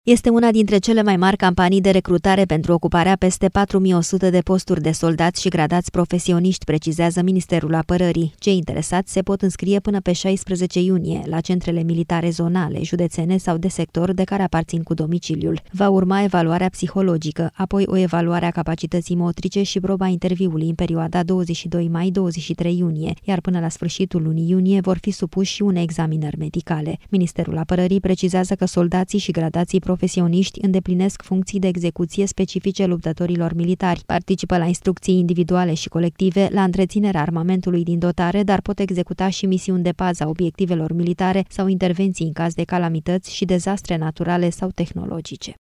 Este una dintre cele mai mari campanii de recrutare pentru ocuparea peste 4100 de posturi de soldați și gradați profesioniști, precizează Ministerul Apărării. Cei interesați se pot înscrie până pe 16 iunie la centrele militare zonale, județene sau de sector de care aparțin cu domiciliul. Va urma evaluarea psihologică, apoi o evaluare a capacității motrice și proba interviului în perioada 22 mai-23 iunie, iar până la sfârșitul lunii iunie vor fi supuși și unei examinări medicale. Ministerul Apărării precizează că soldații și gradații profesioniști îndeplinesc funcții de execuție specifice luptătorilor militari, participă la instrucții individuale și colective, la întreținerea armamentului din dotare, dar pot executa și misiuni de pază a obiectivelor militare sau intervenții în caz de calamități și dezastre naturale sau tehnologice.